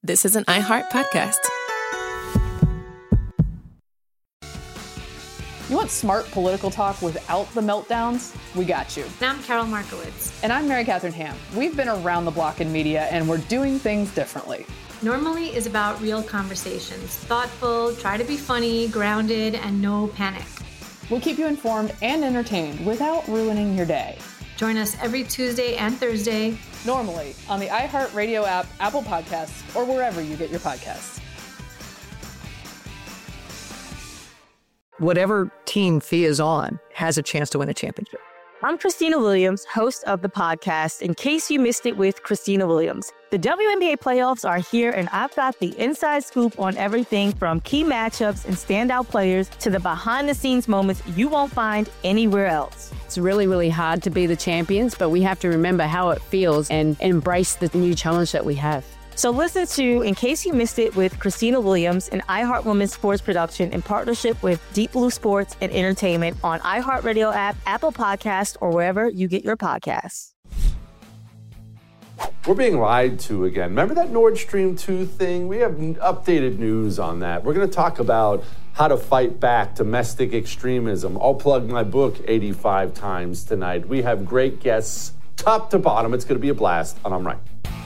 this is an iHeart podcast. You want smart political talk without the meltdowns? We got you. And I'm Carol Markowitz. And I'm Mary Catherine Ham. We've been around the block in media, and we're doing things differently. Normally is about real conversations. Thoughtful, try to be funny, grounded, and no panic. We'll keep you informed and entertained without ruining your day. Join us every Tuesday and Thursday. Normally on the iHeartRadio app, Apple Podcasts, or wherever you get your podcasts. Whatever team Thea is on has a chance to win a championship. I'm Christina Williams, host of the podcast, In Case You Missed It with Christina Williams. The WNBA playoffs are here, and I've got the inside scoop on everything from key matchups and standout players to the behind-the-scenes moments you won't find anywhere else. It's really, really hard to be the champions, but we have to remember how it feels and embrace the new challenge that we have. So listen to In Case You Missed It with Christina Williams, an iHeart Women's Sports production in partnership with Deep Blue Sports and Entertainment on iHeartRadio app, Apple Podcasts, or wherever you get your podcasts. We're being lied to again. Remember that Nord Stream 2 thing? We have updated news on that. We're going to talk about how to fight back domestic extremism. I'll plug my book 85 times tonight. We have great guests, top to bottom. It's going to be a blast, and I'm right.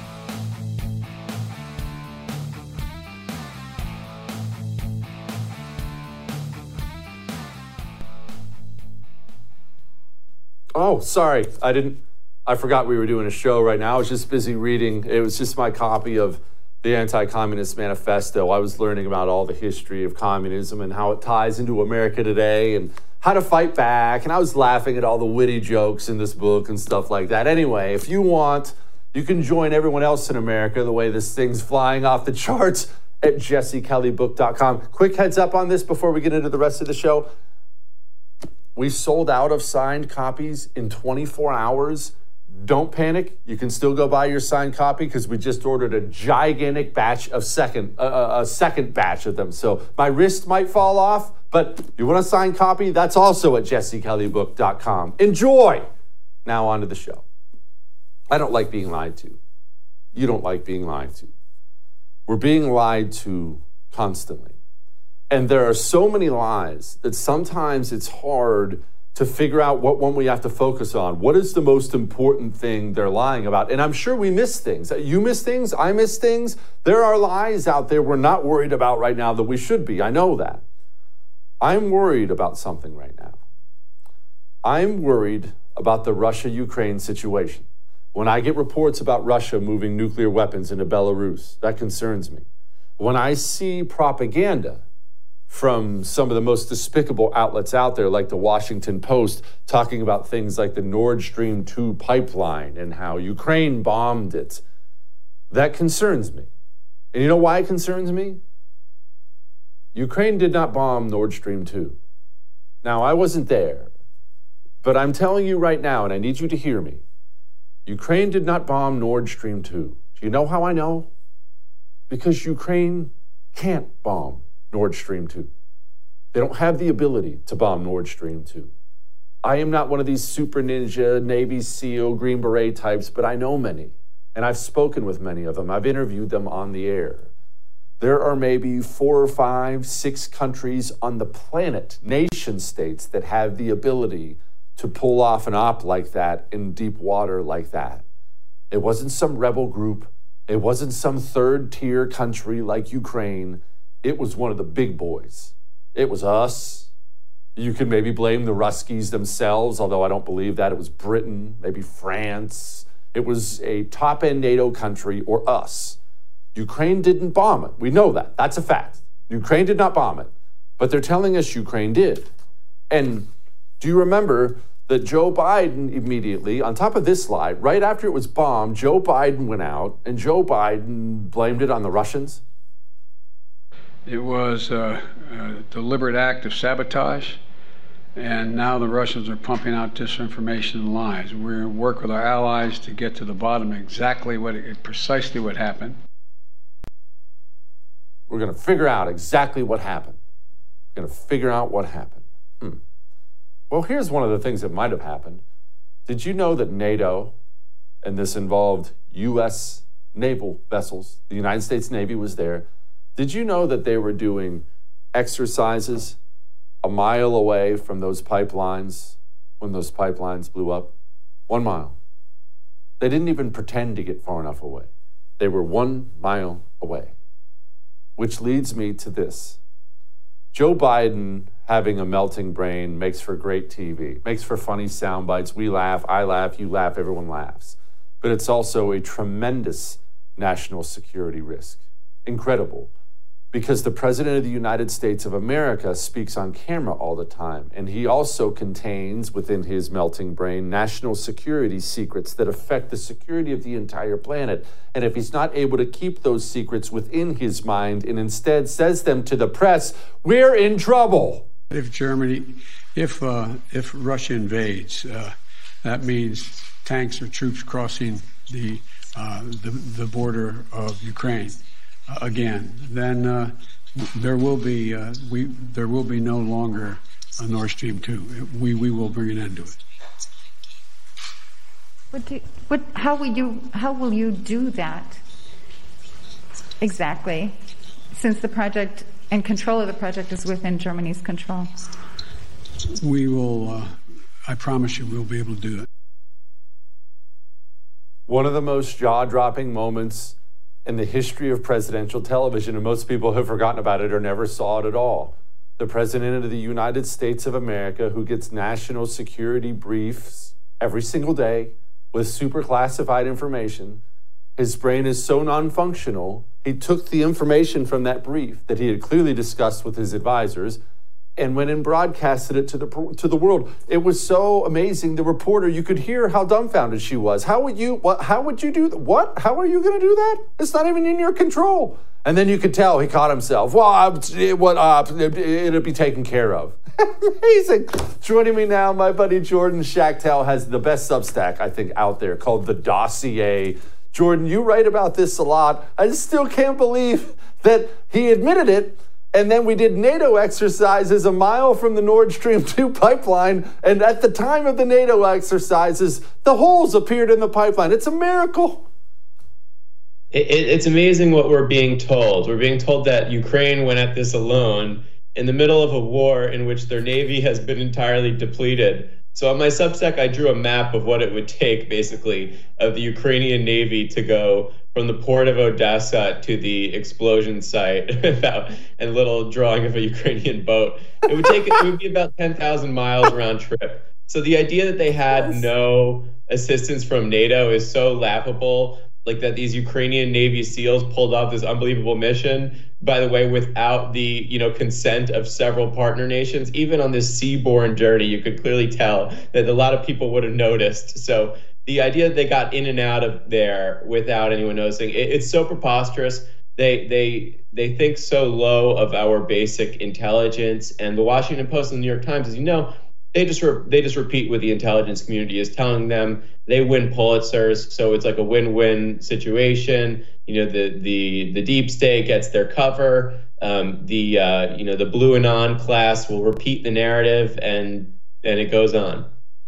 Oh, sorry. I forgot we were doing a show right now. I was just busy reading. It was just my copy of the Anti-Communist Manifesto. I was learning about all the history of communism and how it ties into America today and how to fight back. And I was laughing at all the witty jokes in this book and stuff like that. Anyway, if you want, you can join everyone else in America the way this thing's flying off the charts at jessekelleybook.com. Quick heads up on this before we get into the rest of the show. We sold out of signed copies in 24 hours. Don't panic. You can still go buy your signed copy because we just ordered a gigantic batch of a second batch of them. So my wrist might fall off, but you want a signed copy? That's also at jessekelleybook.com. Enjoy. Now on to the show. I don't like being lied to. You don't like being lied to. We're being lied to constantly. And there are so many lies that sometimes it's hard to figure out what one we have to focus on. What is the most important thing they're lying about? And I'm sure we miss things. You miss things. I miss things. There are lies out there we're not worried about right now that we should be. I know that. I'm worried about something right now. I'm worried about the Russia-Ukraine situation. When I get reports about Russia moving nuclear weapons into Belarus, that concerns me. When I see propaganda from some of the most despicable outlets out there, like the Washington Post, talking about things like the Nord Stream 2 pipeline and how Ukraine bombed it, that concerns me. And you know why it concerns me? Ukraine did not bomb Nord Stream 2. Now, I wasn't there, but I'm telling you right now, and I need you to hear me, Ukraine did not bomb Nord Stream 2. Do you know how I know? Because Ukraine can't bomb Nord Stream 2. They don't have the ability to bomb Nord Stream 2. I am not one of these super ninja, Navy SEAL, Green Beret types, but I know many, and I've spoken with many of them. I've interviewed them on the air. There are maybe 4 or 5, 6 countries on the planet, nation states, that have the ability to pull off an op like that in deep water like that. It wasn't some rebel group. It wasn't some third-tier country like Ukraine. It was one of the big boys. It was us. You can maybe blame the Ruskies themselves, although I don't believe that. It was Britain, maybe France. It was a top-end NATO country or us. Ukraine didn't bomb it. We know that. That's a fact. Ukraine did not bomb it. But they're telling us Ukraine did. And do you remember that Joe Biden immediately, on top of this lie, right after it was bombed, Joe Biden went out and Joe Biden blamed it on the Russians? It was a deliberate act of sabotage, and now the Russians are pumping out disinformation and lies. We're going to work with our allies to get to the bottom of precisely what happened. We're going to figure out exactly what happened. We're going to figure out what happened. Well, here's one of the things that might have happened. Did you know that NATO, and this involved U.S., naval vessels. The United States Navy was there. Did you know that they were doing exercises a mile away from those pipelines when those pipelines blew up? 1 mile. They didn't even pretend to get far enough away. They were 1 mile away. Which leads me to this. Joe Biden having a melting brain makes for great TV, makes for funny sound bites. We laugh, I laugh, you laugh, everyone laughs. But it's also a tremendous national security risk. Incredible. Because the President of the United States of America speaks on camera all the time, and he also contains within his melting brain national security secrets that affect the security of the entire planet. And if he's not able to keep those secrets within his mind and instead says them to the press, we're in trouble. If Russia invades, that means tanks or troops crossing the border of Ukraine. Again, then there will be no longer a Nord Stream 2. We will bring an end to it. How will you do that exactly? Since the project and control of the project is within Germany's control. We will. I promise you, we'll be able to do it. One of the most jaw-dropping moments in the history of presidential television, and most people have forgotten about it or never saw it at all. The President of the United States of America, who gets national security briefs every single day with super classified information. His brain is so non-functional, he took the information from that brief that he had clearly discussed with his advisors and went and broadcasted it to the world. It was so amazing. The reporter, you could hear how dumbfounded she was. How would you do that? What? How are you going to do that? It's not even in your control. And then you could tell he caught himself. Well, it'll be taken care of. Amazing. Joining me now, my buddy Jordan Schachtel has the best Substack, I think, out there called The Dossier. Jordan, you write about this a lot. I just still can't believe that he admitted it. And then we did NATO exercises a mile from the Nord Stream 2 pipeline. And at the time of the NATO exercises, the holes appeared in the pipeline. It's a miracle. It's amazing what we're being told. We're being told that Ukraine went at this alone in the middle of a war in which their navy has been entirely depleted. So on my Substack, I drew a map of what it would take, basically, of the Ukrainian Navy to go from the port of Odessa to the explosion site, and a little drawing of a Ukrainian boat. It would be about 10,000 miles round trip. So the idea that they had no assistance from NATO is so laughable, like that these Ukrainian Navy SEALs pulled off this unbelievable mission, by the way, without the consent of several partner nations. Even on this seaborne journey, you could clearly tell that a lot of people would have noticed. So the idea that they got in and out of there without anyone noticing, it's so preposterous. They think so low of our basic intelligence. And the Washington Post and the New York Times, as you know, they just repeat what the intelligence community is telling them. They win Pulitzers, so it's like a win-win situation. The deep state gets their cover. The Blue Anon class will repeat the narrative, and it goes on.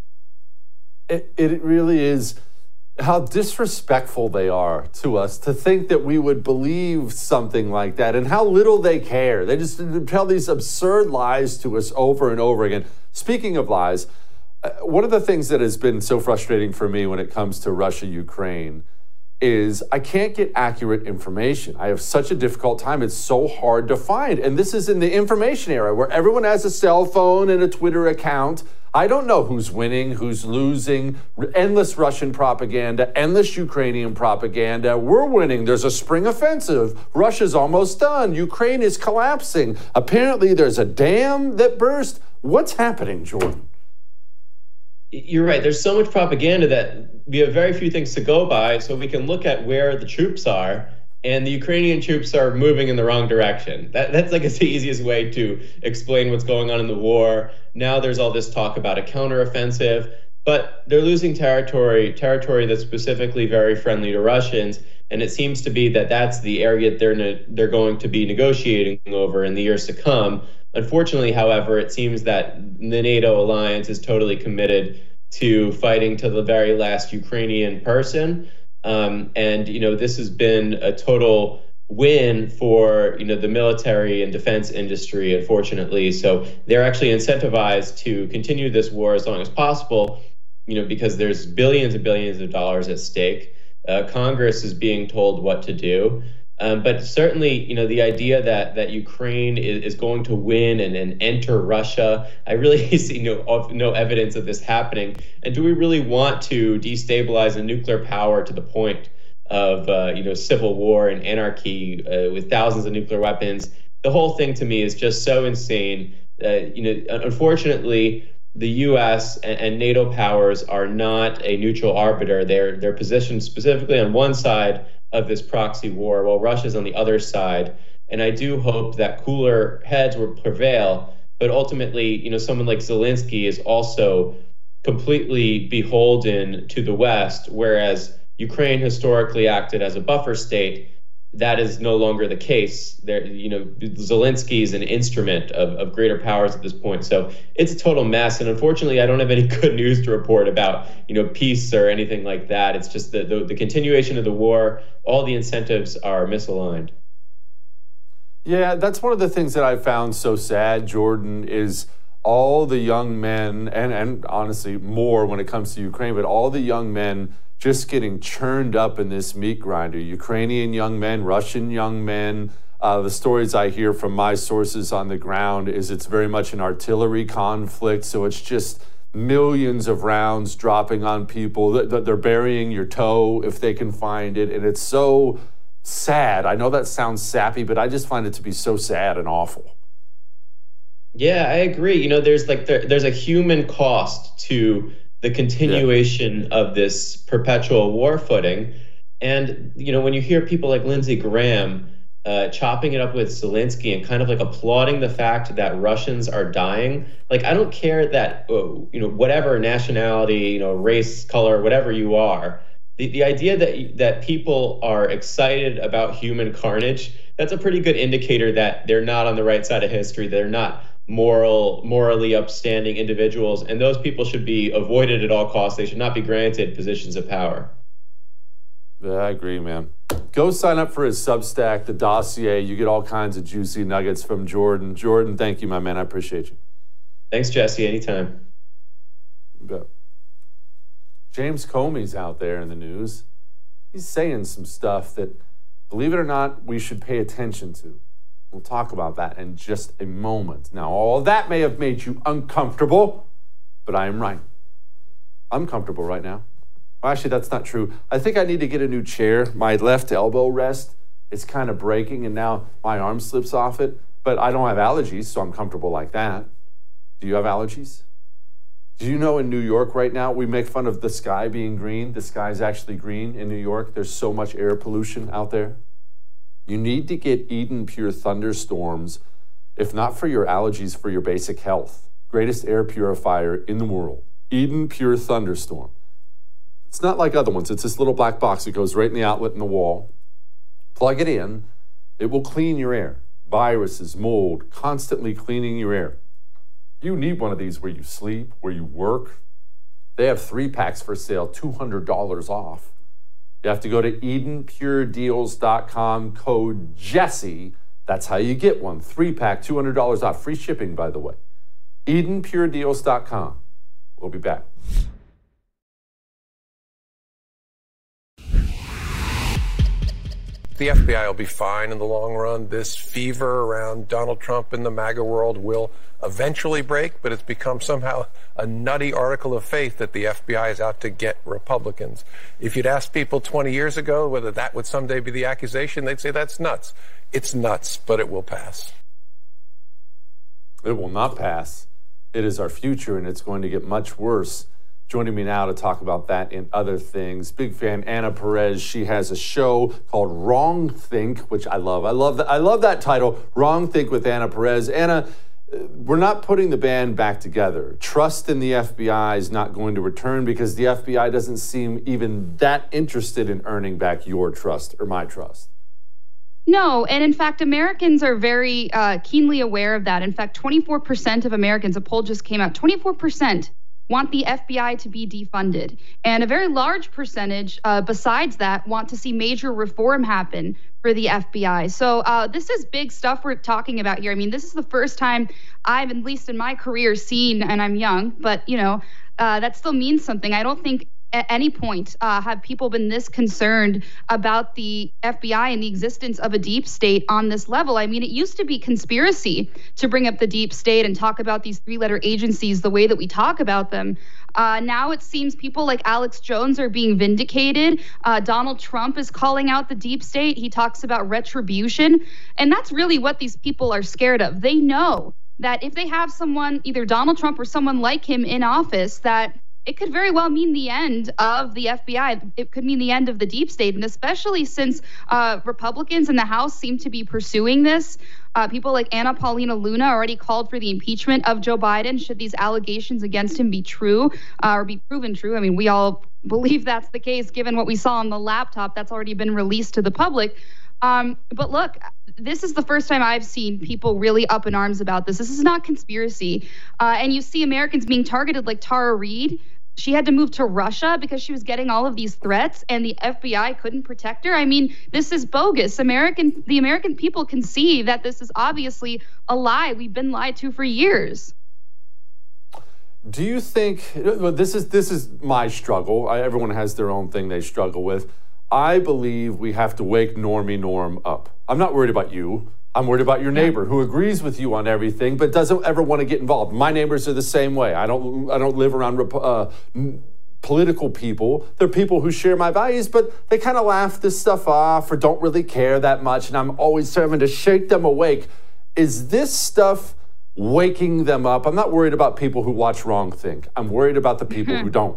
It really is how disrespectful they are to us to think that we would believe something like that, and how little they care. They just tell these absurd lies to us over and over again. Speaking of lies, one of the things that has been so frustrating for me when it comes to Russia-Ukraine is I can't get accurate information. I have such a difficult time. It's so hard to find. And this is in the information era where everyone has a cell phone and a Twitter account. I don't know who's winning, who's losing. Endless Russian propaganda, endless Ukrainian propaganda. We're winning. There's a spring offensive. Russia's almost done. Ukraine is collapsing. Apparently there's a dam that burst. What's happening, Jordan? You're right. There's so much propaganda that we have very few things to go by, so we can look at where the troops are, and the Ukrainian troops are moving in the wrong direction. That's like the easiest way to explain what's going on in the war. Now there's all this talk about a counteroffensive, but they're losing territory that's specifically very friendly to Russians, and it seems to be that that's the area they're going to be negotiating over in the years to come. Unfortunately, however, it seems that the NATO alliance is totally committed to fighting to the very last Ukrainian person. And, this has been a total win for, the military and defense industry, unfortunately. So they're actually incentivized to continue this war as long as possible, because there's billions and billions of dollars at stake. Congress is being told what to do. But certainly, the idea that Ukraine is going to win and enter Russia, I really see no evidence of this happening. And do we really want to destabilize a nuclear power to the point of civil war and anarchy with thousands of nuclear weapons? The whole thing to me is just so insane. Unfortunately, the U.S. and NATO powers are not a neutral arbiter. They're positioned specifically on one side of this proxy war, while Russia's on the other side. And I do hope that cooler heads will prevail. But ultimately, someone like Zelensky is also completely beholden to the West, whereas Ukraine historically acted as a buffer state. That is no longer the case. Zelensky is an instrument of greater powers at this point. So it's a total mess. And unfortunately, I don't have any good news to report about, peace or anything like that. It's just the continuation of the war. All the incentives are misaligned. Yeah, that's one of the things that I found so sad, Jordan, is all the young men, and honestly more when it comes to Ukraine, but all the young men just getting churned up in this meat grinder. Ukrainian young men, Russian young men. The stories I hear from my sources on the ground is it's very much an artillery conflict. So it's just millions of rounds dropping on people. They're burying your toe if they can find it. And it's so sad. I know that sounds sappy, but I just find it to be so sad and awful. Yeah, I agree. There's a human cost to the continuation of this perpetual war footing. And, when you hear people like Lindsey Graham chopping it up with Zelensky and kind of like applauding the fact that Russians are dying, like, I don't care that, whatever nationality, race, color, whatever you are, the idea that people are excited about human carnage, that's a pretty good indicator that they're not on the right side of history. They're not morally upstanding individuals, and those people should be avoided at all costs. They should not be granted positions of power. Yeah, I agree, man. Go sign up for his Substack, The Dossier. You get all kinds of juicy nuggets from Jordan. Jordan, thank you, my man. I appreciate you. Thanks, Jesse. Anytime. Yeah. James Comey's out there in the news. He's saying some stuff that, believe it or not, we should pay attention to. We'll talk about that in just a moment. Now, all that may have made you uncomfortable, but I am right. I'm comfortable right now. Well, actually, that's not true. I think I need to get a new chair. My left elbow rest is kind of breaking, and now my arm slips off it. But I don't have allergies, so I'm comfortable like that. Do you have allergies? Do you know in New York right now, we make fun of the sky being green. The sky is actually green in New York. There's so much air pollution out there. You need to get Eden Pure Thunderstorms, if not for your allergies, for your basic health. Greatest air purifier in the world. Eden Pure Thunderstorm. It's not like other ones. It's this little black box that goes right in the outlet in the wall. Plug it in. It will clean your air. Viruses, mold, constantly cleaning your air. You need one of these where you sleep, where you work. They have 3-packs for sale, $200 off. You have to go to EdenPureDeals.com, code Jesse. That's how you get one. 3-pack, $200 off. Free shipping, by the way. EdenPureDeals.com. We'll be back. The FBI will be fine in the long run. This fever around Donald Trump in the MAGA world will eventually break, but it's become somehow a nutty article of faith that the FBI is out to get Republicans. If you'd asked people 20 years ago whether that would someday be the accusation, they'd say that's nuts. It's nuts, but it will pass. It will not pass. It is our future, and it's going to get much worse. Joining me now to talk about that and other things, big fan Anna Perez. She has a show called Wrong Think, which I love. I love that title, Wrong Think with Anna Perez. Anna, we're not putting the band back together. Trust in the FBI is not going to return because the FBI doesn't seem even that interested in earning back your trust or my trust. No, and in fact, Americans are very keenly aware of that. In fact, 24% of Americans, a poll just came out, 24% want the FBI to be defunded. And a very large percentage, besides that, want to see major reform happen for the FBI. So this is big stuff we're talking about here. I mean, this is the first time I've, at least in my career, seen, and I'm young, but, that still means something. I don't think at any point have people been this concerned about the FBI and the existence of a deep state on this level. I mean, it used to be conspiracy to bring up the deep state and talk about these three-letter agencies the way that we talk about them. Now it seems people like Alex Jones are being vindicated. Donald Trump is calling out the deep state. He talks about retribution. And that's really what these people are scared of. They know that if they have someone, either Donald Trump or someone like him in office, that it could very well mean the end of the FBI. It could mean the end of the deep state. And especially since Republicans in the House seem to be pursuing this. People like Anna Paulina Luna already called for the impeachment of Joe Biden should these allegations against him be true or be proven true. I mean, we all believe that's the case given what we saw on the laptop that's already been released to the public. But look, this is the first time I've seen people really up in arms about this. This is not conspiracy. And you see Americans being targeted like Tara Reid. She had to move to Russia because she was getting all of these threats and the FBI couldn't protect her. I mean, this is bogus. The American people can see that this is obviously a lie. We've been lied to for years. Do you think, this is my struggle. Everyone has their own thing they struggle with. I believe we have to wake Normie Norm up. I'm not worried about you. I'm worried about your neighbor who agrees with you on everything, but doesn't ever want to get involved. My neighbors are the same way. I don't live around political people. They're people who share my values, but they kind of laugh this stuff off or don't really care that much, and I'm always having to shake them awake. Is this stuff waking them up? I'm not worried about people who watch Wrong Think. I'm worried about the people who don't.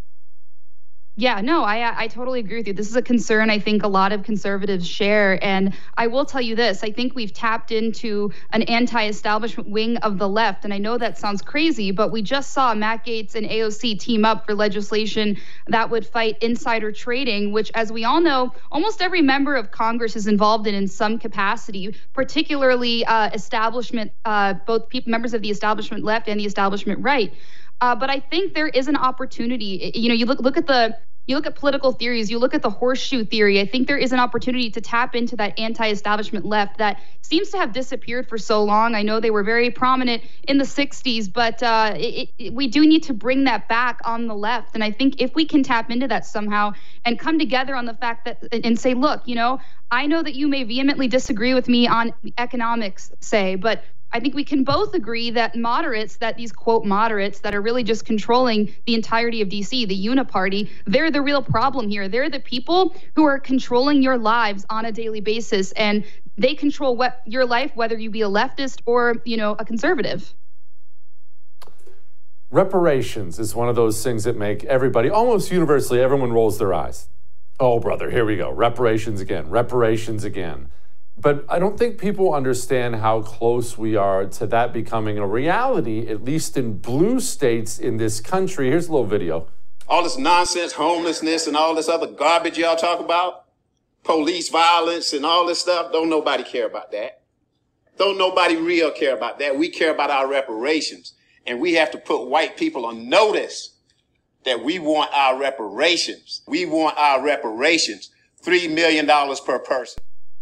Yeah, no, I totally agree with you. This is a concern I think a lot of conservatives share. And I will tell you this, I think we've tapped into an anti-establishment wing of the left. And I know that sounds crazy, but we just saw Matt Gaetz and AOC team up for legislation that would fight insider trading, which, as we all know, almost every member of Congress is involved in some capacity, particularly establishment, both members of the establishment left and the establishment right. But I think there is an opportunity. You look at political theories, you look at the horseshoe theory. I think there is an opportunity to tap into that anti-establishment left that seems to have disappeared for so long. I know they were very prominent in the 60s, but we do need to bring that back on the left. And I think if we can tap into that somehow and come together on the fact that, and say, look, I know that you may vehemently disagree with me on economics, say, but I think we can both agree that these quote moderates that are really just controlling the entirety of DC, the uniparty, they're the real problem here. They're the people who are controlling your lives on a daily basis, and they control your life, whether you be a leftist or, a conservative. Reparations is one of those things that make everybody, almost universally, everyone rolls their eyes. Oh, brother, here we go. Reparations again. But I don't think people understand how close we are to that becoming a reality, at least in blue states in this country. Here's a little video. All this nonsense, homelessness, and all this other garbage y'all talk about, police violence and all this stuff, don't nobody care about that. Don't nobody real care about that. We care about our reparations. And we have to put white people on notice that we want our reparations. We want our reparations. $3 million per person.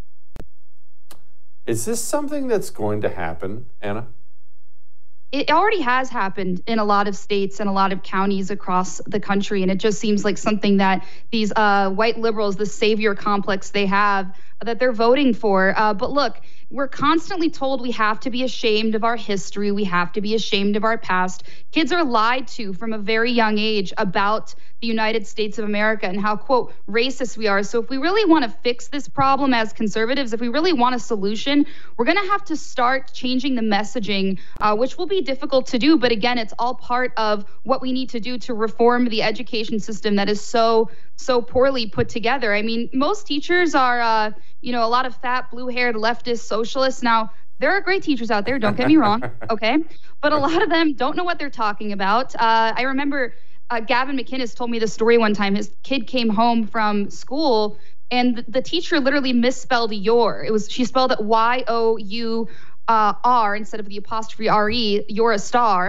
Is this something that's going to happen, Anna? It already has happened in a lot of states and a lot of counties across the country. And it just seems like something that these white liberals, the savior complex they have, that they're voting for. But look, we're constantly told we have to be ashamed of our history. We have to be ashamed of our past. Kids are lied to from a very young age about the United States of America and how, quote, racist we are. So if we really want to fix this problem as conservatives, if we really want a solution, we're going to have to start changing the messaging, which will be difficult to do. But again, it's all part of what we need to do to reform the education system that is so poorly put together. I mean, most teachers are, a lot of fat, blue-haired leftist socialists. Now, there are great teachers out there, don't get me wrong, okay? But a lot of them don't know what they're talking about. I remember Gavin McInnes told me the story one time. His kid came home from school, and the teacher literally misspelled your. She spelled it Y-O-U-R instead of the apostrophe R-E, you're a star.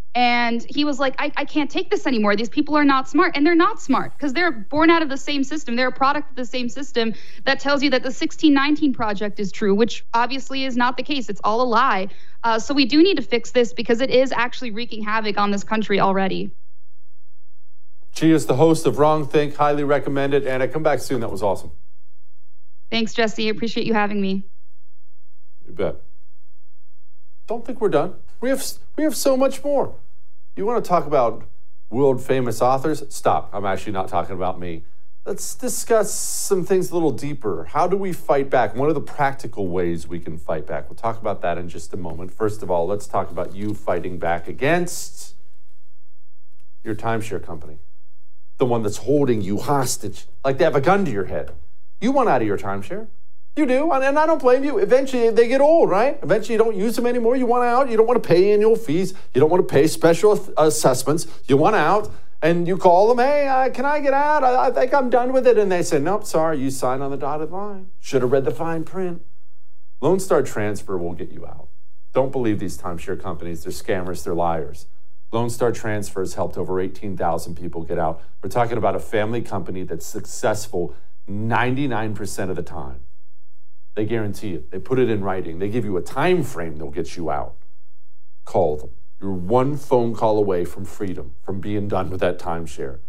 And he was like, I can't take this anymore. These people are not smart. And they're not smart because they're born out of the same system. They're a product of the same system that tells you that the 1619 Project is true, which obviously is not the case. It's all a lie. So we do need to fix this because it is actually wreaking havoc on this country already. She is the host of Wrong Think. Highly recommend it. Anna, come back soon. That was awesome. Thanks, Jesse. I appreciate you having me. You bet. Don't think we're done. We have so much more. You want to talk about world famous authors? Stop. I'm actually not talking about me. Let's discuss some things a little deeper. How do we fight back? What are the practical ways we can fight back? We'll talk about that in just a moment. First of all, let's talk about you fighting back against your timeshare company. The one that's holding you hostage, like they have a gun to your head. You want out of your timeshare. You do, and I don't blame you. Eventually, they get old, right? Eventually, you don't use them anymore. You want out. You don't want to pay annual fees. You don't want to pay special assessments. You want out, and you call them, hey, can I get out? I think I'm done with it. And they say, nope, sorry, you signed on the dotted line. Should have read the fine print. Lone Star Transfer will get you out. Don't believe these timeshare companies. They're scammers. They're liars. Lone Star Transfer has helped over 18,000 people get out. We're talking about a family company that's successful 99% of the time. They guarantee it. They put it in writing. They give you a time frame they'll get you out. Call them. You're one phone call away from freedom, from being done with that timeshare.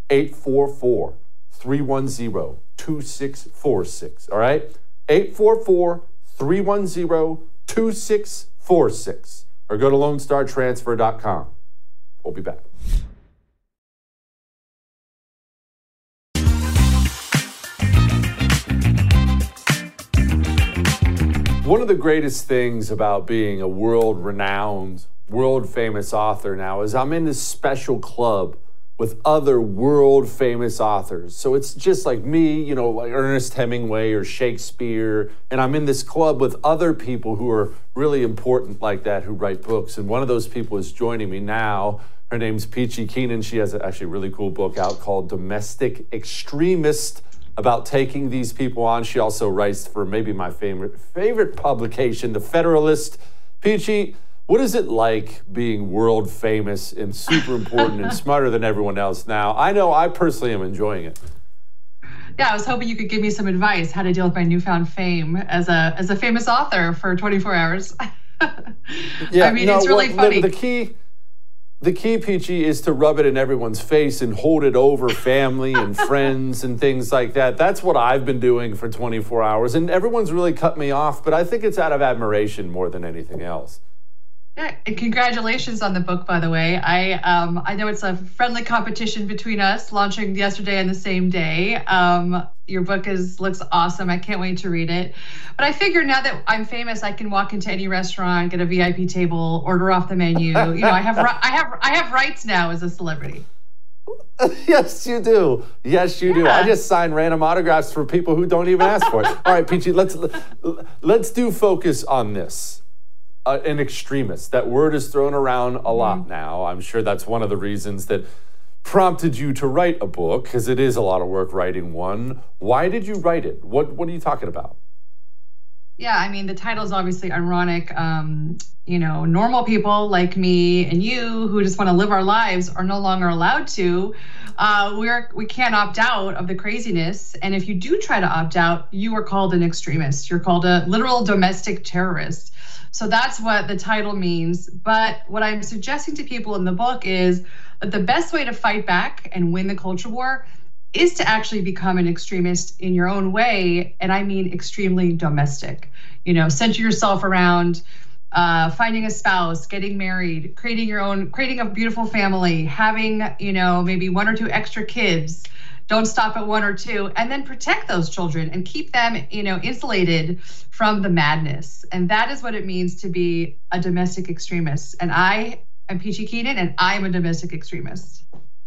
844-310-2646. All right? 844-310-2646. Or go to LoneStarTransfer.com. We'll be back. One of the greatest things about being a world-renowned, world-famous author now is I'm in this special club with other world-famous authors. So it's just like me, you know, like Ernest Hemingway or Shakespeare, and I'm in this club with other people who are really important like that, who write books. And one of those people is joining me now. Her name's Peachy Keenan. She has actually a really cool book out called Domestic Extremist, about taking these people on. She also writes for maybe my favorite publication, The Federalist. Peachy, what is it like being world famous and super important and smarter than everyone else now? I know I personally am enjoying it. Yeah, I was hoping you could give me some advice how to deal with my newfound fame as a famous author for 24 hours. Yeah, I mean, it's really funny. The key, Peachy, is to rub it in everyone's face and hold it over family and friends and things like that. That's what I've been doing for 24 hours. And everyone's really cut me off, but I think it's out of admiration more than anything else. Yeah, and congratulations on the book, by the way. I know it's a friendly competition between us, launching yesterday and the same day. Your book looks awesome. I can't wait to read it. But I figure now that I'm famous, I can walk into any restaurant, get a VIP table, order off the menu. You know, I have rights now as a celebrity. Yes, you do. Yes, you do. I just sign random autographs for people who don't even ask for it. All right, Peachy, let's do focus on this. An extremist. That word is thrown around a lot now. I'm sure that's one of the reasons that prompted you to write a book, because it is a lot of work writing one. Why did you write it? What are you talking about? Yeah, I mean, the title is obviously ironic. You know, normal people like me and you who just want to live our lives are no longer allowed to. We can't opt out of the craziness. And if you do try to opt out, you are called an extremist. You're called a literal domestic terrorist. So that's what the title means. But what I'm suggesting to people in the book is that the best way to fight back and win the culture war is to actually become an extremist in your own way. And I mean extremely domestic. You know, center yourself around finding a spouse, getting married, creating a beautiful family, having, you know, maybe 1 or 2 extra kids. Don't stop at 1 or 2, and then protect those children and keep them, you know, insulated from the madness. And that is what it means to be a domestic extremist. And I am Peachy Keenan, and I'm a domestic extremist.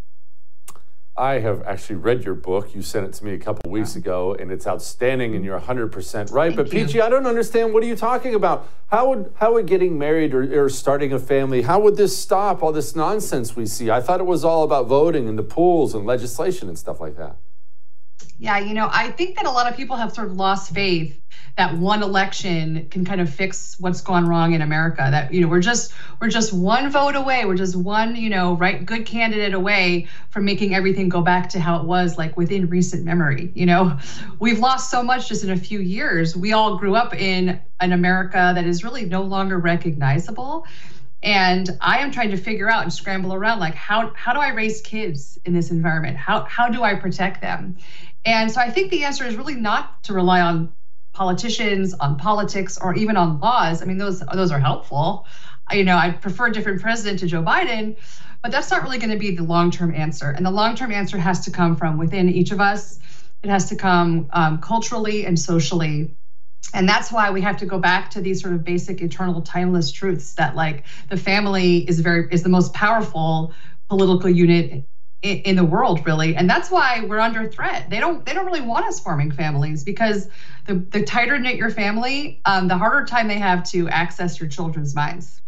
I have actually read your book. You sent it to me a couple weeks ago, and it's outstanding, and you're 100% right. But Peachy, I don't understand. What are you talking about? How would getting married or starting a family, how would this stop all this nonsense we see? I thought it was all about voting and the pools and legislation and stuff like that. Yeah, I think that a lot of people have sort of lost faith that one election can kind of fix what's gone wrong in America. That we're just one vote away. We're just one good candidate away from making everything go back to how it was like within recent memory. We've lost so much just in a few years. We all grew up in an America that is really no longer recognizable. And I am trying to figure out and scramble around, like, how do I raise kids in this environment? How do I protect them? And so I think the answer is really not to rely on politicians, on politics, or even on laws. I mean, those are helpful. I prefer a different president to Joe Biden, but that's not really going to be the long-term answer. And the long-term answer has to come from within each of us. It has to come culturally and socially. And that's why we have to go back to these sort of basic, eternal, timeless truths that, like, the family is the most powerful political unit in the world, really. And that's why we're under threat. They don't really want us forming families, because the tighter knit your family, the harder time they have to access your children's minds.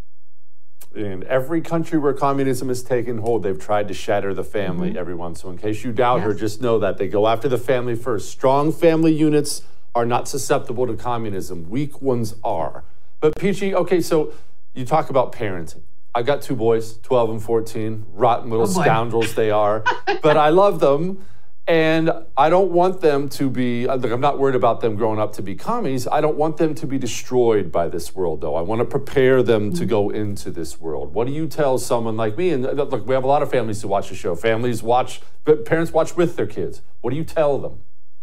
In every country where communism has taken hold, they've tried to shatter the family, everyone. So in case you doubt her, just know that they go after the family first. Strong family units are not susceptible to communism. Weak ones are. But Peachy, okay, so you talk about parenting. I got 2 boys, 12 and 14, rotten little scoundrels they are, but I love them. And I don't want them to be, I'm not worried about them growing up to be commies. I don't want them to be destroyed by this world, though. I want to prepare them to go into this world. What do you tell someone like me? And look, we have a lot of families who watch the show. Families watch, but parents watch with their kids. What do you tell them?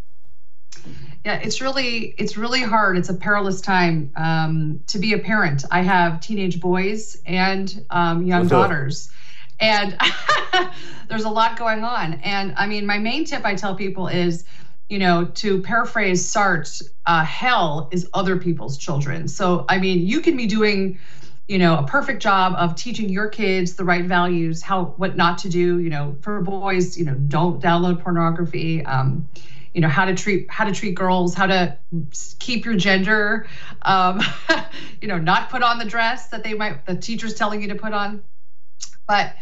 Yeah, it's really hard. It's a perilous time to be a parent. I have teenage boys and young daughters, and there's a lot going on. And I mean, my main tip I tell people is, to paraphrase Sartre, hell is other people's children. So, I mean, you can be doing, a perfect job of teaching your kids the right values, what not to do. For boys, don't download pornography. How to treat girls, how to keep your gender, not put on the dress that the teacher's telling you to put on. But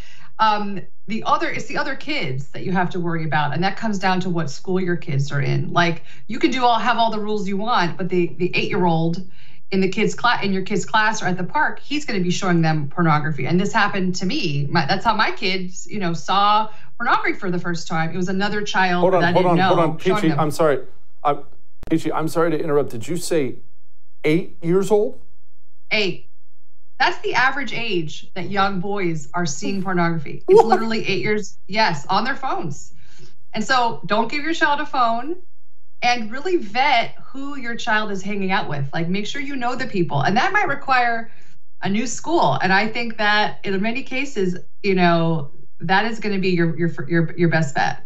it's the other kids that you have to worry about. And that comes down to what school your kids are in. Like, you can have all the rules you want, but the 8-year-old in your kid's class or at the park, he's going to be showing them pornography. And this happened to me. That's how my kids, saw pornography for the first time. It was another child that I didn't know. Hold on, Peachy, I'm sorry. Peachy, I'm sorry to interrupt. Did you say 8 years old? 8. That's the average age that young boys are seeing pornography. It's literally 8 years, yes, on their phones. And so don't give your child a phone, and really vet who your child is hanging out with. Like, make sure you know the people. And that might require a new school. And I think that in many cases, that is going to be your best bet.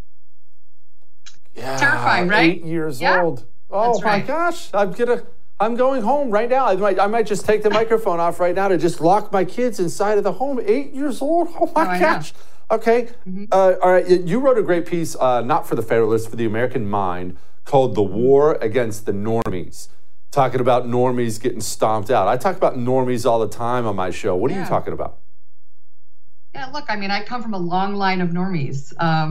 Yeah, terrifying, right? 8 years old. Oh my gosh, I'm going home right now. I might just take the microphone off right now to just lock my kids inside of the home. 8 years old. Oh my gosh. Okay. All right. You wrote a great piece, not for the Federalist, for the American Mind, called "The War Against the Normies," talking about normies getting stomped out. I talk about normies all the time on my show. What are you talking about? Yeah, look, I mean, I come from a long line of normies.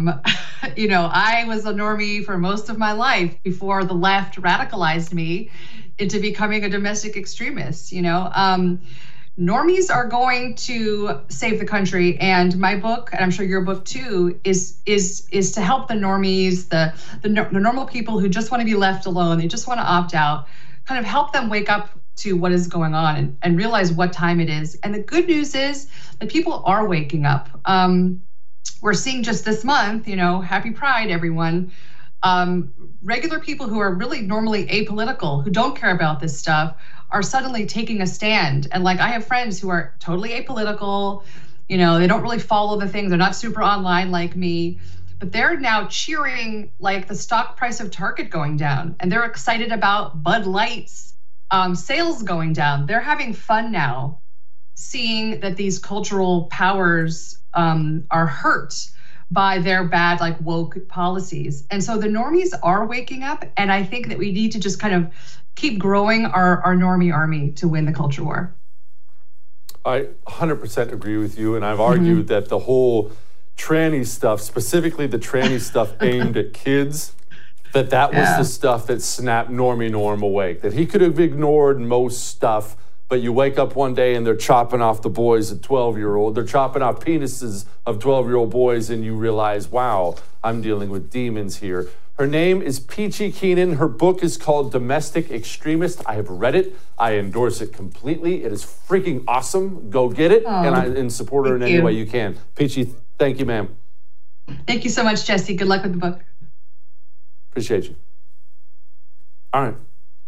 I was a normie for most of my life before the left radicalized me into becoming a domestic extremist. Normies are going to save the country, and my book, and I'm sure your book too, is to help the normies, the normal people who just want to be left alone. They just want to opt out. Kind of help them wake up to what is going on and realize what time it is. And the good news is that people are waking up. We're seeing just this month, Happy Pride, everyone. Regular people who are really normally apolitical, who don't care about this stuff, are suddenly taking a stand. And I have friends who are totally apolitical, they don't really follow the things. They're not super online like me, but they're now cheering the stock price of Target going down. And they're excited about Bud Light's sales going down. They're having fun now, seeing that these cultural powers are hurt by their bad, woke policies. And so the normies are waking up. And I think that we need to just kind of keep growing our normie army to win the culture war. I 100% agree with you. And I've argued that the whole tranny stuff, specifically the tranny stuff aimed at kids, That was the stuff that snapped Normie Norm awake, that he could have ignored most stuff, but you wake up one day and they're chopping off the boys at 12-year-old. They're chopping off penises of 12-year-old boys, and you realize, wow, I'm dealing with demons here. Her name is Peachy Keenan. Her book is called Domestic Extremist. I have read it. I endorse it completely. It is freaking awesome. Go get it, and support her in any way you can. Peachy, thank you, ma'am. Thank you so much, Jesse. Good luck with the book. Appreciate you. All right.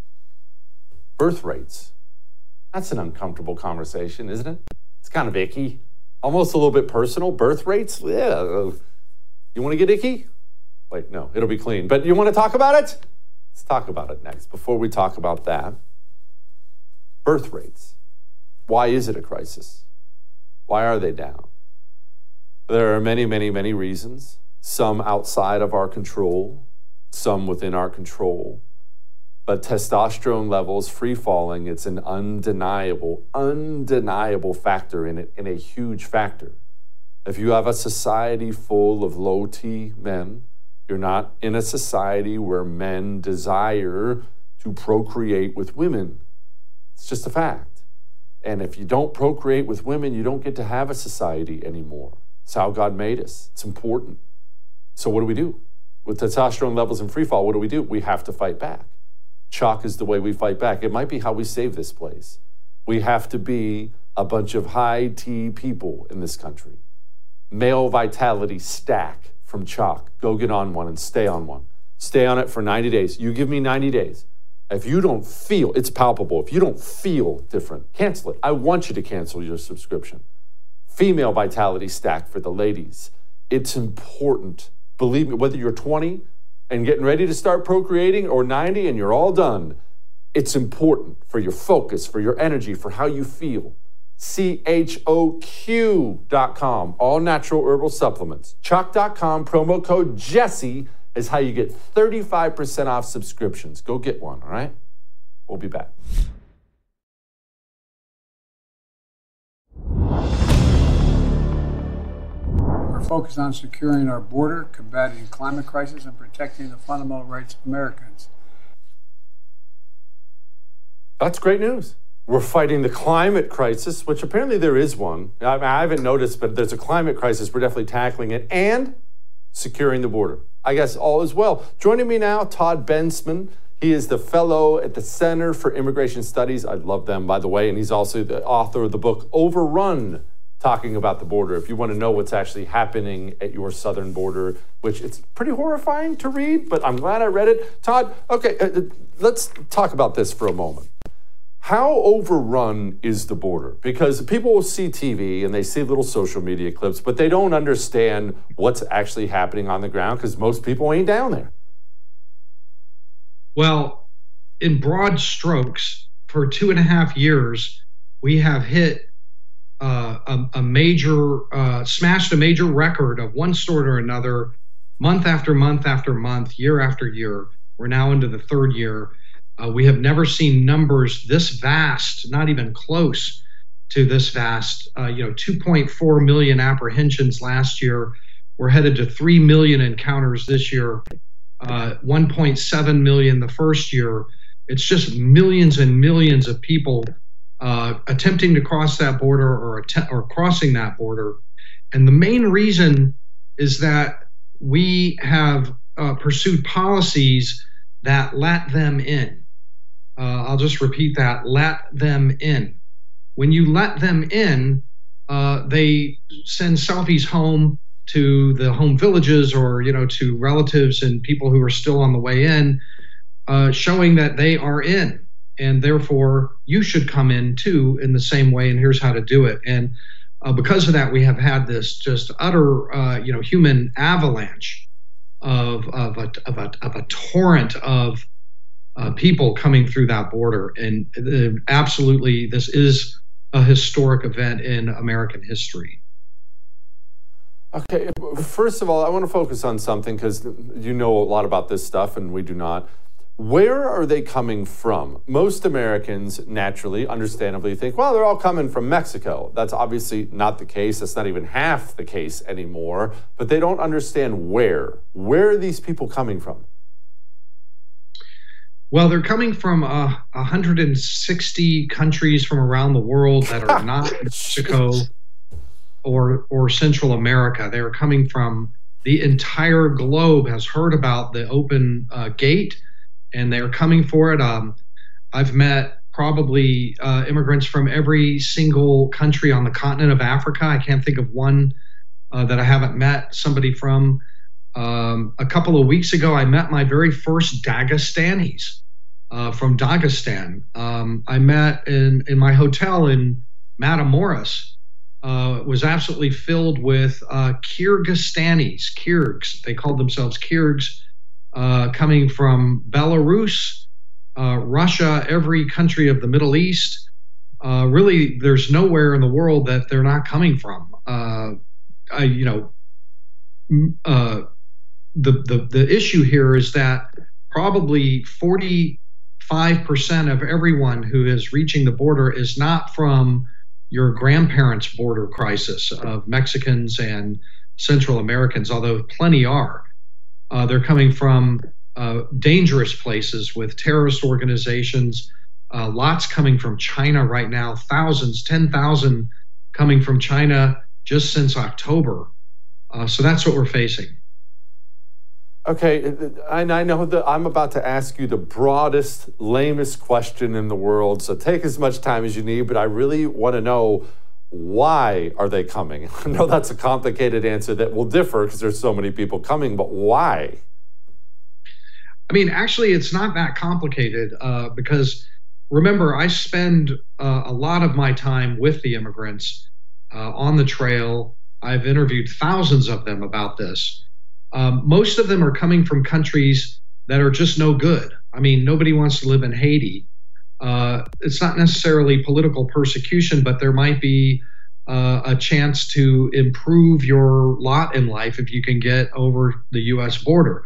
Birth rates. That's an uncomfortable conversation, isn't it? It's kind of icky. Almost a little bit personal. Birth rates? Yeah. You want to get icky? Wait, no, it'll be clean. But you want to talk about it? Let's talk about it next. Before we talk about that, birth rates. Why is it a crisis? Why are they down? There are many, many, many reasons. Some outside of our control, some within our control. But testosterone levels free falling, it's an undeniable factor in it, and a huge factor. If you have a society full of low T men, you're not in a society where men desire to procreate with women. It's just a fact. And if you don't procreate with women, you don't get to have a society anymore. It's how God made us. It's important. So what do we do? With testosterone levels in free fall, what do? We have to fight back. Chalk is the way we fight back. It might be how we save this place. We have to be a bunch of high T people in this country. Male Vitality Stack from Chalk. Go get on one and stay on one. Stay on it for 90 days. You give me 90 days. If you don't feel, it's palpable. If you don't feel different, cancel it. I want you to cancel your subscription. Female Vitality Stack for the ladies. It's important. Believe me, whether you're 20 and getting ready to start procreating or 90 and you're all done, it's important for your focus, for your energy, for how you feel. CHOQ.com, all natural herbal supplements. Chalk.com, promo code Jesse is how you get 35% off subscriptions. Go get one, all right? We'll be back. We're focused on securing our border, combating the climate crisis, and protecting the fundamental rights of Americans. That's great news. We're fighting the climate crisis, which apparently there is one. I haven't noticed, but there's a climate crisis. We're definitely tackling it. And securing the border. I guess all is well. Joining me now, Todd Bensman. He is the fellow at the Center for Immigration Studies. I love them, by the way. And he's also the author of the book Overrun, talking about the border. If you want to know what's actually happening at your southern border, which it's pretty horrifying to read, but I'm glad I read it. Todd, okay, let's talk about this for a moment. How overrun is the border? Because people will see TV and they see little social media clips, but they don't understand what's actually happening on the ground because most people ain't down there. Well, in broad strokes, for 2.5 years, we have hit smashed a major record of one sort or another, month after month after month, year after year. We're now into the third year. We have never seen numbers this vast, not even close to this vast. 2.4 million apprehensions last year. We're headed to 3 million encounters this year. 1.7 million the first year. It's just millions and millions of people attempting to cross that border or crossing that border. And the main reason is that we have pursued policies that let them in. I'll just repeat that, let them in. When you let them in, they send selfies home to the home villages or, to relatives and people who are still on the way in, showing that they are in. And therefore, you should come in too in the same way, and here's how to do it. And because of that, we have had this just utter, human avalanche of a torrent of people coming through that border. And absolutely, this is a historic event in American history. Okay, first of all, I want to focus on something because you know a lot about this stuff and we do not. Where are they coming from? Most Americans naturally, understandably think, well, they're all coming from Mexico. That's obviously not the case. That's not even half the case anymore. But they don't understand where. Where are these people coming from? Well, they're coming from 160 countries from around the world that are not Mexico or Central America. They're coming from the entire globe has heard about the open gate, and they're coming for it. I've met probably immigrants from every single country on the continent of Africa. I can't think of one that I haven't met somebody from. A couple of weeks ago, I met my very first Dagestanis from Dagestan. I met in my hotel in Matamoros, was absolutely filled with Kyrgyzstanis, Kyrgyz. They called themselves Kyrgyz, coming from Belarus, Russia, every country of the Middle East. Really, there's nowhere in the world that they're not coming from. The issue here is that probably 45% of everyone who is reaching the border is not from your grandparents' border crisis of Mexicans and Central Americans, although plenty are. They're coming from dangerous places with terrorist organizations, lots coming from China right now, thousands, 10,000 coming from China just since October. So that's what we're facing. Okay, and I know that I'm about to ask you the broadest, lamest question in the world, so take as much time as you need, but I really want to know, why are they coming? I know that's a complicated answer that will differ because there's so many people coming, but why? I mean, actually, it's not that complicated because, remember, I spend a lot of my time with the immigrants on the trail. I've interviewed thousands of them about this. Most of them are coming from countries that are just no good. I mean, nobody wants to live in Haiti. It's not necessarily political persecution, but there might be a chance to improve your lot in life if you can get over the U.S. border.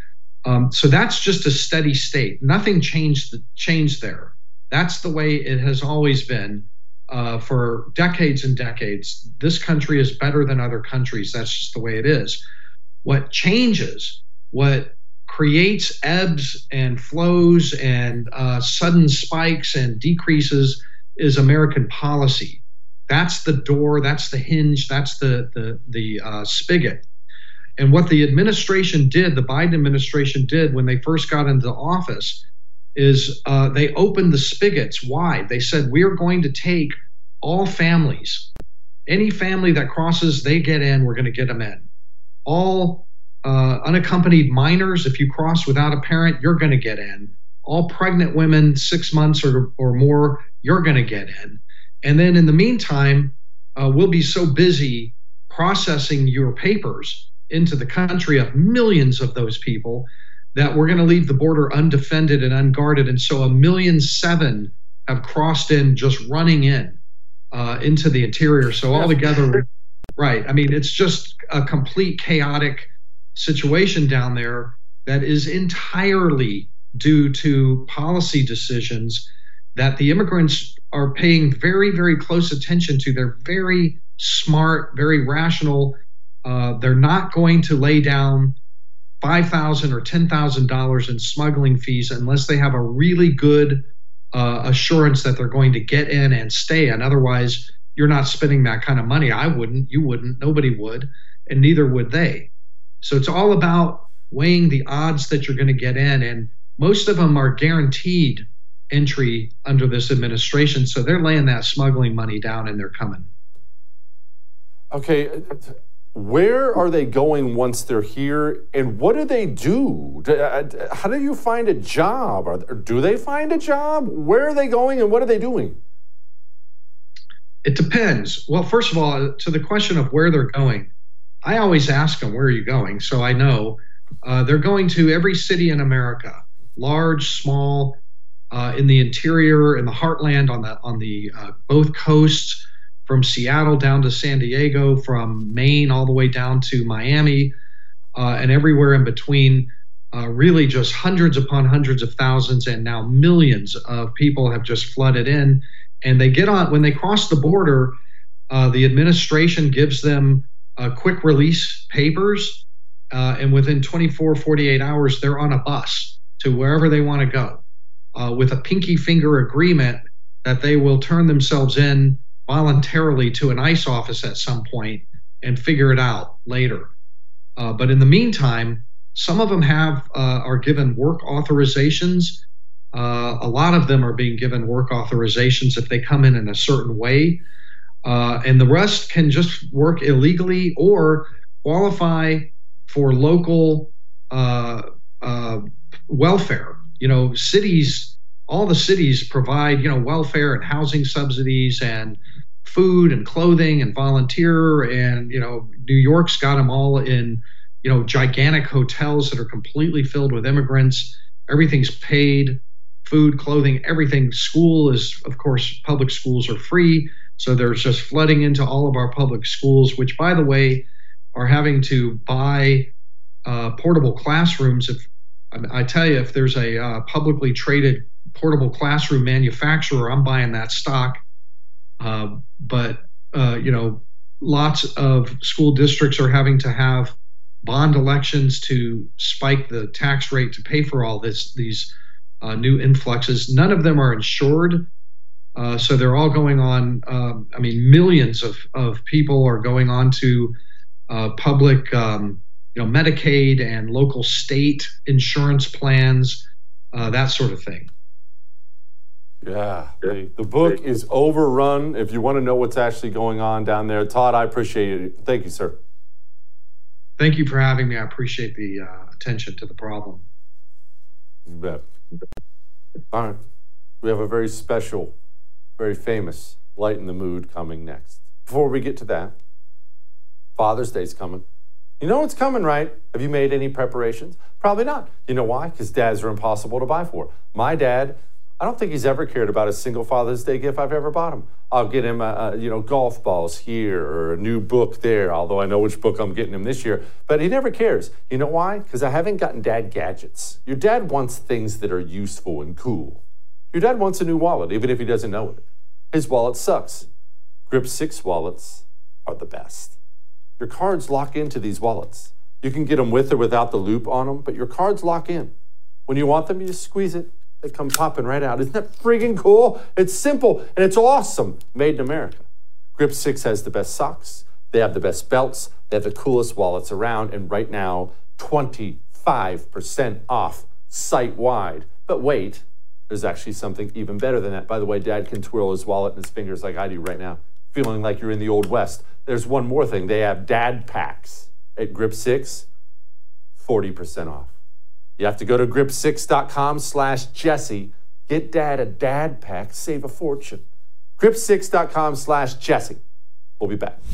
So that's just a steady state. Nothing changed there. That's the way it has always been for decades and decades. This country is better than other countries. That's just the way it is. What changes, what creates ebbs and flows and sudden spikes and decreases is American policy. That's the door, that's the hinge, that's the spigot. And what the administration did, the Biden administration did when they first got into office, is they opened the spigots wide. They said, we're going to take all families. Any family that crosses, they get in, we're going to get them in. All unaccompanied minors, if you cross without a parent, you're going to get in. All pregnant women, 6 months or more, you're going to get in. And then in the meantime, we'll be so busy processing your papers into the country of millions of those people that we're going to leave the border undefended and unguarded. And so 1.7 million have crossed in, just running in into the interior. So altogether, right. I mean, it's just a complete chaotic situation down there that is entirely due to policy decisions that the immigrants are paying very, very close attention to. They're very smart, very rational. They're not going to lay down $5,000 or $10,000 in smuggling fees unless they have a really good assurance that they're going to get in and stay in. Otherwise, you're not spending that kind of money. I wouldn't, you wouldn't, nobody would, and neither would they. So it's all about weighing the odds that you're going to get in, and most of them are guaranteed entry under this administration. So they're laying that smuggling money down and they're coming. Okay, where are they going once they're here, and what do they do? How do you find a job? Do they find a job? Where are they going and what are they doing? It depends. Well, first of all, to the question of where they're going, I always ask them, where are you going? So I know they're going to every city in America, large, small, in the interior, in the heartland, on the both coasts, from Seattle down to San Diego, from Maine all the way down to Miami, and everywhere in between. Really just hundreds upon hundreds of thousands, and now millions of people have just flooded in. And they get on, when they cross the border, the administration gives them quick release papers, and within 24, 48 hours, they're on a bus to wherever they want to go. with a pinky finger agreement that they will turn themselves in voluntarily to an ICE office at some point and figure it out later. But in the meantime, some of them are given work authorizations. A lot of them are being given work authorizations if they come in a certain way. And the rest can just work illegally or qualify for local welfare. Cities, all the cities provide, welfare and housing subsidies and food and clothing and volunteer. And, New York's got them all in, gigantic hotels that are completely filled with immigrants. Everything's paid, food, clothing, everything. School is, of course, public schools are free. So there's just flooding into all of our public schools, which, by the way, are having to buy portable classrooms. I tell you, if there's a publicly traded portable classroom manufacturer, I'm buying that stock. But lots of school districts are having to have bond elections to spike the tax rate to pay for all these new influxes. None of them are insured. So they're all going on. Millions of people are going on to public, Medicaid and local state insurance plans, that sort of thing. Yeah, the book is overrun. If you want to know what's actually going on down there, Todd, I appreciate it. Thank you, sir. Thank you for having me. I appreciate the attention to the problem. You bet. All right, we have a very special, very famous Lighten the Mood coming next. Before we get to that, Father's Day's coming. You know what's coming, right? Have you made any preparations? Probably not. You know why? Because dads are impossible to buy for. My dad, I don't think he's ever cared about a single Father's Day gift I've ever bought him. I'll get him, golf balls here or a new book there, although I know which book I'm getting him this year. But he never cares. You know why? Because I haven't gotten dad gadgets. Your dad wants things that are useful and cool. Your dad wants a new wallet, even if he doesn't know it. His wallet sucks. Grip 6 wallets are the best. Your cards lock into these wallets. You can get them with or without the loop on them, but your cards lock in. When you want them, you just squeeze it. They come popping right out. Isn't that freaking cool? It's simple and it's awesome. Made in America. Grip 6 has the best socks. They have the best belts. They have the coolest wallets around. And right now, 25% off site-wide. But wait, there's actually something even better than that. By the way, Dad can twirl his wallet in his fingers like I do right now, feeling like you're in the Old West. There's one more thing. They have dad packs at Grip 6, 40% off. You have to go to grip6.com/Jesse. Get dad a dad pack. Save a fortune. grip6.com/Jesse. We'll be back.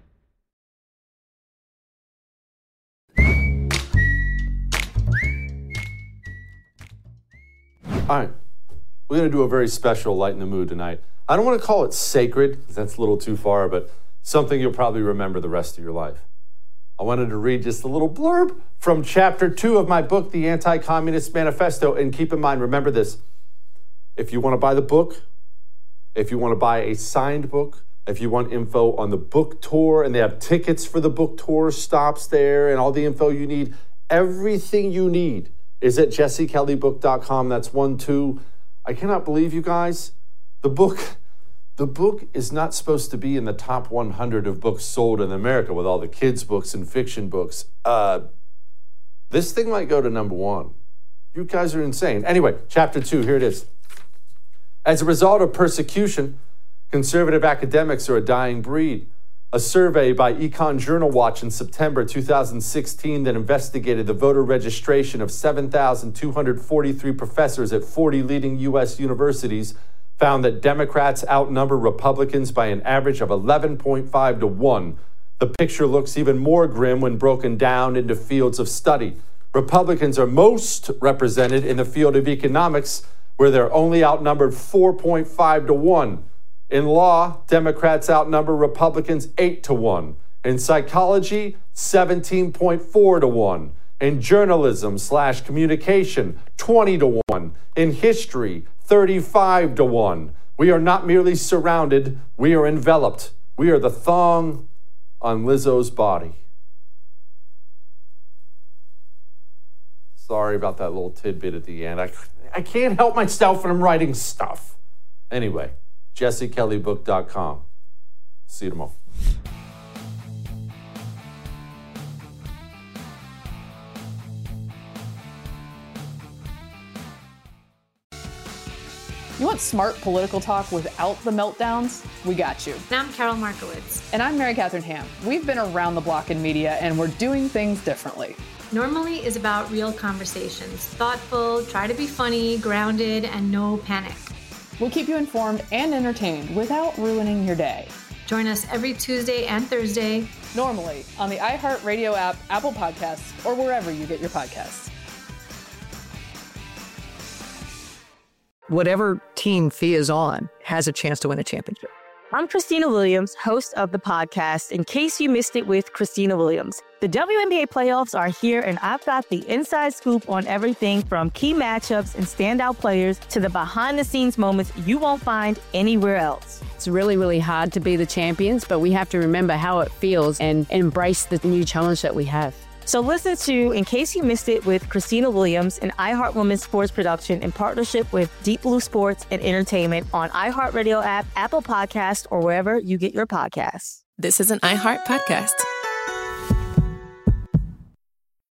All right. We're going to do a very special Lighten the Mood tonight. I don't want to call it sacred, because that's a little too far, but something you'll probably remember the rest of your life. I wanted to read just a little blurb from chapter 2 of my book, The Anti-Communist Manifesto. And keep in mind, remember this, if you want to buy the book, if you want to buy a signed book, if you want info on the book tour, and they have tickets for the book tour, stops there, and all the info you need, everything you need is at jessekellybook.com. That's 12. I cannot believe, you guys, the book is not supposed to be in the top 100 of books sold in America with all the kids' books and fiction books. This thing might go to number 1. You guys are insane. Anyway, chapter 2, here it is. As a result of persecution, conservative academics are a dying breed. A survey by Econ Journal Watch in September 2016 that investigated the voter registration of 7,243 professors at 40 leading U.S. universities found that Democrats outnumber Republicans by an average of 11.5 to 1. The picture looks even more grim when broken down into fields of study. Republicans are most represented in the field of economics, where they're only outnumbered 4.5 to 1. In law, Democrats outnumber Republicans 8 to 1. In psychology, 17.4 to 1. In journalism/communication, 20 to 1. In history, 35 to 1. We are not merely surrounded, we are enveloped. We are the thong on Lizzo's body. Sorry about that little tidbit at the end. I can't help myself when I'm writing stuff. Anyway, jessekelleybook.com. See you tomorrow. You want smart political talk without the meltdowns? We got you. And I'm Carol Markowitz. And I'm Mary Catherine Ham. We've been around the block in media, and we're doing things differently. Normally is about real conversations. Thoughtful, try to be funny, grounded, and no panic. We'll keep you informed and entertained without ruining your day. Join us every Tuesday and Thursday. Normally on the iHeartRadio app, Apple Podcasts, or wherever you get your podcasts. Whatever team Fee is on has a chance to win a championship. I'm Christina Williams, host of the podcast, In Case You Missed It with Christina Williams. The WNBA playoffs are here, and I've got the inside scoop on everything from key matchups and standout players to the behind-the-scenes moments you won't find anywhere else. It's really, really hard to be the champions, but we have to remember how it feels and embrace the new challenge that we have. So listen to In Case You Missed It with Christina Williams, an iHeart Women's Sports production in partnership with Deep Blue Sports and Entertainment on iHeartRadio app, Apple Podcasts, or wherever you get your podcasts. This is an iHeart podcast.